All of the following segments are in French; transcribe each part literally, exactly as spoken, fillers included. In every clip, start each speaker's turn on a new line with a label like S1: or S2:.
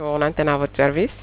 S1: On antenne à votre service.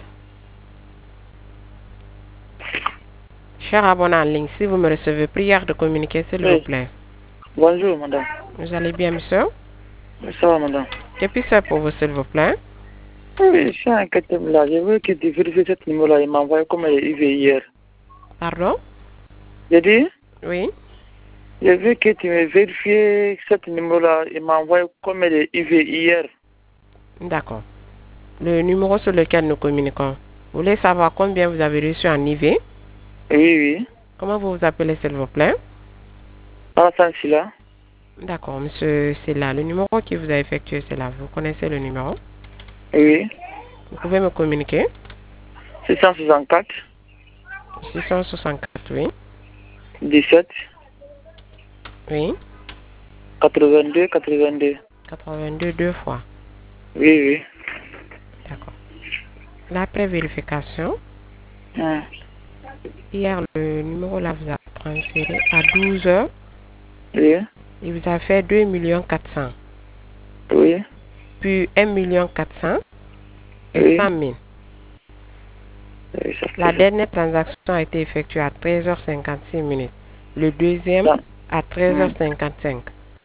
S1: Cher abonné en ligne, si vous me recevez, prière de communiquer, s'il
S2: Oui.
S1: vous plaît.
S2: Bonjour, madame.
S1: Vous allez bien, monsieur?
S2: Ça va, madame.
S1: Que puis-je faire pour vous, s'il vous plaît?
S2: Oui, je suis inquiété là. Je veux que tu vérifies ce numéro-là. Il m'a envoyé comme il est hier.
S1: Pardon?
S2: J'ai dit,
S1: Oui.
S2: je veux que tu me vérifies ce numéro-là. Il m'a envoyé comme il est hier.
S1: D'accord. Le numéro sur lequel nous communiquons. Vous voulez savoir combien vous avez reçu en I V?
S2: Oui, oui.
S1: Comment vous vous appelez, s'il vous plaît?
S2: Alassane Silla.
S1: D'accord, monsieur, c'est là. Le numéro qui vous a effectué, c'est là. Vous connaissez le numéro?
S2: Oui.
S1: Vous pouvez me communiquer?
S2: six cent soixante-quatre.
S1: six cent soixante-quatre, oui.
S2: dix-sept.
S1: Oui.
S2: quatre-vingt-deux, quatre-vingt-deux.
S1: quatre-vingt-deux, deux fois.
S2: Oui, oui.
S1: D'accord. L'après vérification,
S2: Hum.
S1: hier, le numéro là vous a transféré à douze heures.
S2: Oui.
S1: Il vous a fait deux millions quatre cents.
S2: Oui.
S1: Puis un million quatre cents et
S2: Oui.
S1: cent mille.
S2: Oui, ça
S1: La
S2: fait
S1: dernière transaction a été effectuée à treize heures cinquante-six minutes. Le deuxième
S2: ça.
S1: à treize heures
S2: Hum.
S1: cinquante-cinq.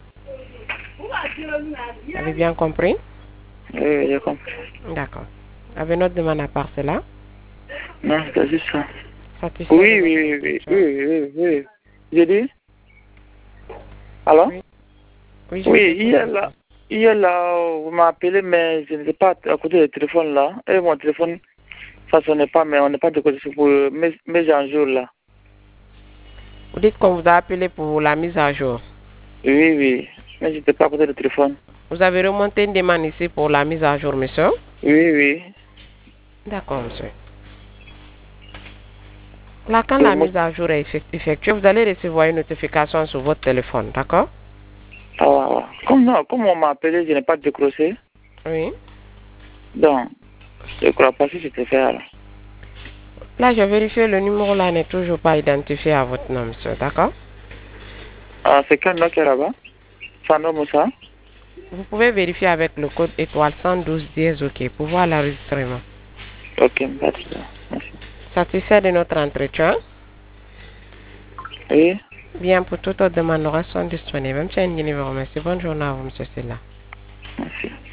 S1: Vous avez bien compris?
S2: Oui, j'ai compris.
S1: D'accord. Avez notre demande à part cela?
S2: Non, c'est juste ça.
S1: Satisfait
S2: Oui,
S1: de
S2: oui,
S1: notre
S2: oui, oui,
S1: entretien?
S2: oui, oui, oui. J'ai dit? Alors?
S1: Oui. Oui, je vous
S2: Oui,
S1: écoute,
S2: hier
S1: monsieur.
S2: là, hier là, vous m'appelez, mais je n'étais pas à côté du téléphone là. Et mon téléphone, ça ne sonnait pas, mais on n'est pas de côté pour mes, mes en jour là.
S1: Vous dites qu'on vous a appelé pour la mise à jour.
S2: Oui, oui, mais je n'étais pas à côté du téléphone.
S1: Vous avez remonté une demande ici pour la mise à jour, monsieur?
S2: Oui, oui.
S1: D'accord, monsieur. Là, quand
S2: C'est
S1: la
S2: moi-
S1: mise à jour est effect- effectuée, vous allez recevoir une notification sur votre téléphone, d'accord?
S2: Ah, ouais, ouais. Comme, non, comme on m'a appelé, je n'ai pas décroché.
S1: Oui.
S2: Donc, je ne crois pas que c'était fait là.
S1: Là, j'ai vérifié, le numéro là n'est toujours pas identifié à votre nom, monsieur, d'accord?
S2: Ah, c'est quand qui est là-bas? Fano Moussa?
S1: Vous pouvez vérifier avec le code étoile cent douze dièse OK pour voir l'enregistrement.
S2: Ok, merci. Merci.
S1: Satisfait de notre entretien?
S2: Oui,
S1: Bien, pour toute autre demande, nous restons disponibles. Monsieur Nguini vous remercie. Bonne journée à vous, monsieur Silla.
S2: merci.